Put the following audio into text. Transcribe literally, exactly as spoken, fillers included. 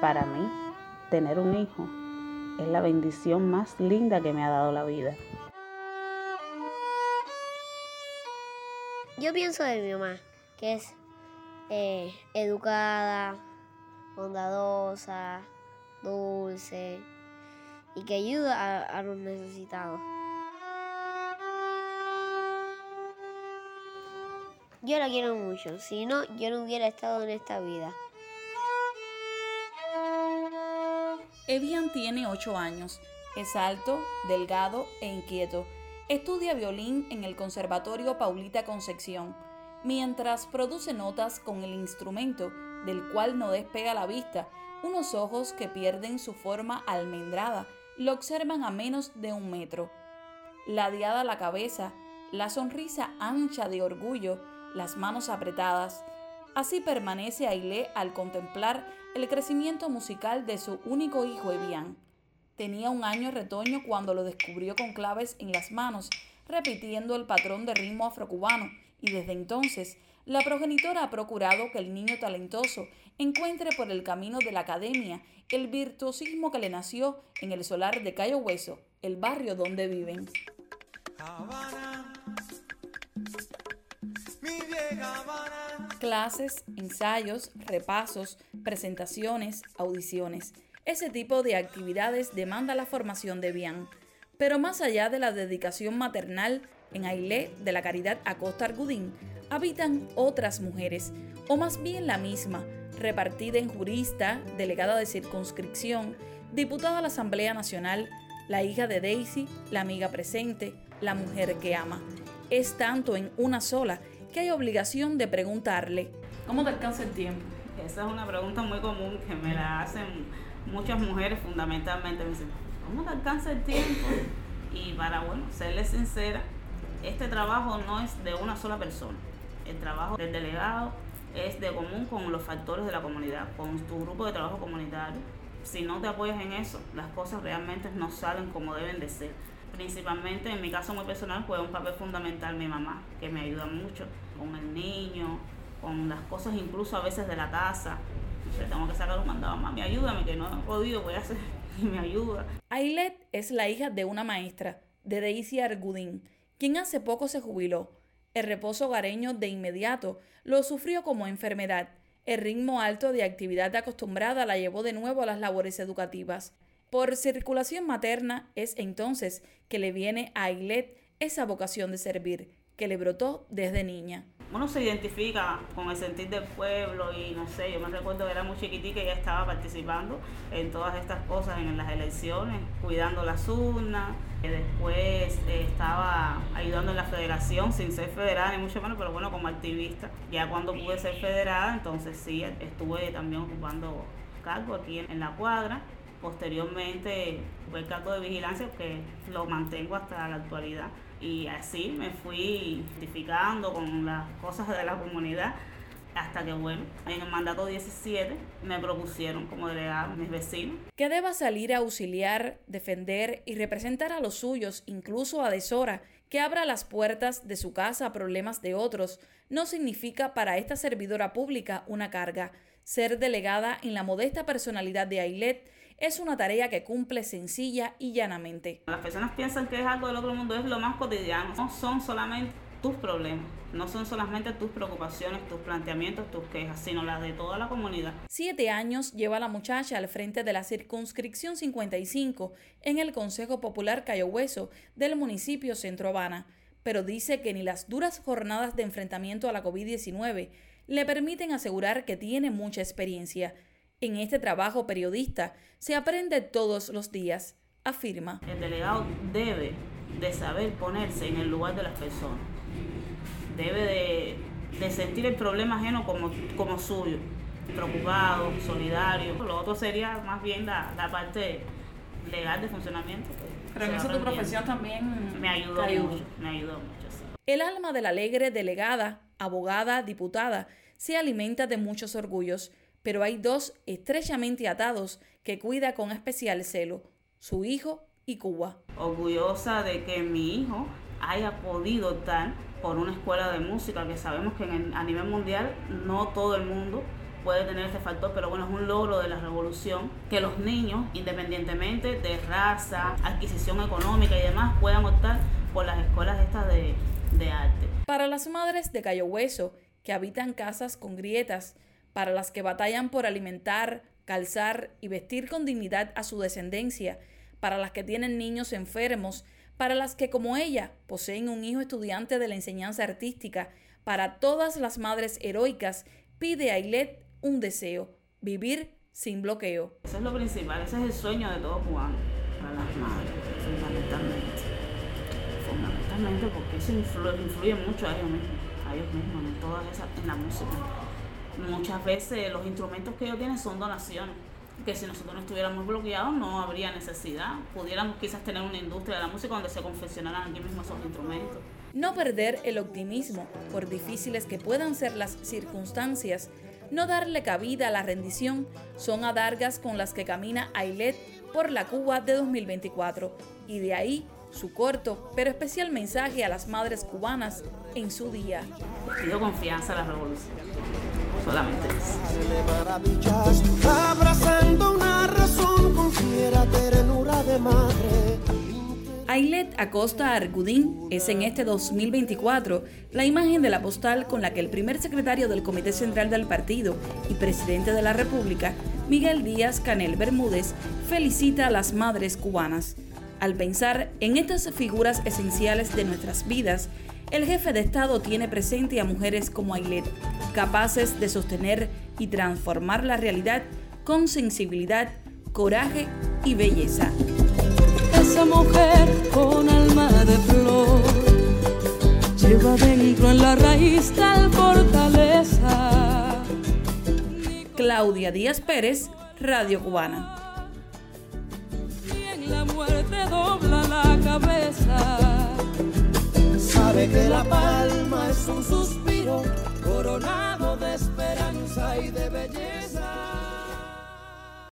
Para mí, tener un hijo es la bendición más linda que me ha dado la vida. Yo pienso de mi mamá, que es eh, educada, bondadosa, dulce y que ayuda a, a los necesitados. Yo la quiero mucho, si no, yo no hubiera estado en esta vida. Evian tiene ocho años, es alto, delgado e inquieto. Estudia violín en el Conservatorio Paulita Concepción, mientras produce notas con el instrumento, del cual no despega la vista. Unos ojos que pierden su forma almendrada lo observan a menos de un metro. Ladeada la cabeza, la sonrisa ancha de orgullo, las manos apretadas. Así permanece Ailé al contemplar el crecimiento musical de su único hijo Evian. Tenía un año retoño cuando lo descubrió con claves en las manos, repitiendo el patrón de ritmo afrocubano, y desde entonces la progenitora ha procurado que el niño talentoso encuentre por el camino de la academia el virtuosismo que le nació en el solar de Cayo Hueso, el barrio donde viven. Habana, mi vieja Habana. Clases, ensayos, repasos, presentaciones, audiciones. Ese tipo de actividades demanda la formación de Evian. Pero más allá de la dedicación maternal, en Ailé de la Caridad Acosta Argudín habitan otras mujeres, o más bien la misma, repartida en jurista, delegada de circunscripción, diputada a la Asamblea Nacional, la hija de Daisy, la amiga presente, la mujer que ama. Es tanto en una sola que hay obligación de preguntarle: ¿cómo te alcanza el tiempo? Esa es una pregunta muy común que me la hacen muchas mujeres fundamentalmente. Me dicen, ¿cómo te alcanza el tiempo? Y para, bueno, serles sincera, este trabajo no es de una sola persona. El trabajo del delegado es de común con los factores de la comunidad, con tu grupo de trabajo comunitario. Si no te apoyas en eso, las cosas realmente no salen como deben de ser. Principalmente, en mi caso muy personal, juega un papel fundamental mi mamá, que me ayuda mucho con el niño, con las cosas incluso a veces de la casa. Entonces tengo que sacar un mandado: mami, ayúdame, que no he podido, voy a hacer, y me ayuda. Ailet es la hija de una maestra, de Daisy Argudín, quien hace poco se jubiló. El reposo hogareño de inmediato lo sufrió como enfermedad. El ritmo alto de actividad acostumbrada la llevó de nuevo a las labores educativas. Por circulación materna es entonces que le viene a Ailet esa vocación de servir, que le brotó desde niña. Uno se identifica con el sentir del pueblo y no sé, yo me recuerdo que era muy chiquitica y ya estaba participando en todas estas cosas, en las elecciones, cuidando las urnas. Después eh, estaba ayudando en la federación, sin ser federada ni mucho menos, pero bueno, como activista. Ya cuando pude ser federada, entonces sí, estuve también ocupando cargo aquí en, en la cuadra. Posteriormente tuve el cargo de vigilancia, que lo mantengo hasta la actualidad. Y así me fui identificando con las cosas de la comunidad hasta que, bueno, en el mandato diecisiete me propusieron como delegado a mis vecinos. Que deba salir a auxiliar, defender y representar a los suyos, incluso a deshora, que abra las puertas de su casa a problemas de otros, no significa para esta servidora pública una carga. Ser delegada en la modesta personalidad de Ailet es una tarea que cumple sencilla y llanamente. Las personas piensan que es algo del otro mundo, es lo más cotidiano. No son solamente tus problemas, no son solamente tus preocupaciones, tus planteamientos, tus quejas, sino las de toda la comunidad. Siete años lleva la muchacha al frente de la circunscripción cincuenta y cinco en el Consejo Popular Cayo Hueso del municipio Centro Habana, pero dice que ni las duras jornadas de enfrentamiento a la COVID diecinueve le permiten asegurar que tiene mucha experiencia. En este trabajo periodista se aprende todos los días, afirma. El delegado debe de saber ponerse en el lugar de las personas. Debe de, de sentir el problema ajeno como, como suyo, preocupado, solidario. Lo otro sería más bien la, la parte legal de funcionamiento. Pero en eso tu profesión también me ayudó mucho, me ayudó mucho, sí. El alma de la alegre delegada, abogada, diputada, se alimenta de muchos orgullos, pero hay dos estrechamente atados que cuida con especial celo: su hijo y Cuba. Orgullosa de que mi hijo haya podido optar por una escuela de música, que sabemos que en el, a nivel mundial no todo el mundo puede tener este factor, pero bueno, es un logro de la revolución que los niños, independientemente de raza, adquisición económica y demás, puedan optar por las escuelas estas de, de arte. Para las madres de Cayo Hueso, que habitan casas con grietas, para las que batallan por alimentar, calzar y vestir con dignidad a su descendencia, para las que tienen niños enfermos, para las que como ella poseen un hijo estudiante de la enseñanza artística, para todas las madres heroicas, pide Ayelet un deseo: vivir sin bloqueo. Eso es lo principal, ese es el sueño de todo cubano, para las madres, fundamentalmente. Fundamentalmente porque eso influye, influye mucho a ellos mismos, a ellos mismos, en todas esas, en la música. Muchas veces los instrumentos que ellos tienen son donaciones, que si nosotros no estuviéramos bloqueados no habría necesidad. Pudiéramos quizás tener una industria de la música donde se confeccionaran aquí mismo esos instrumentos. No perder el optimismo, por difíciles que puedan ser las circunstancias, no darle cabida a la rendición, son adargas con las que camina Ayelet por la Cuba de dos mil veinticuatro, y de ahí su corto pero especial mensaje a las madres cubanas en su día. Pido confianza a la revolución, solamente eso. Abrazando una razón con fiera ternura de madre. Ayelet Acosta Argudín es en este dos mil veinticuatro la imagen de la postal con la que el primer secretario del Comité Central del Partido y presidente de la República, Miguel Díaz-Canel Bermúdez, felicita a las madres cubanas. Al pensar en estas figuras esenciales de nuestras vidas, el jefe de Estado tiene presente a mujeres como Ayelet, capaces de sostener y transformar la realidad con sensibilidad, coraje y belleza. Esa mujer con alma de flor lleva dentro en la raíz tal fortaleza. Claudia Díaz Pérez, Radio Cubana. Y en la muerte dobla la cabeza. Sabe que la palma es un suspiro coronado.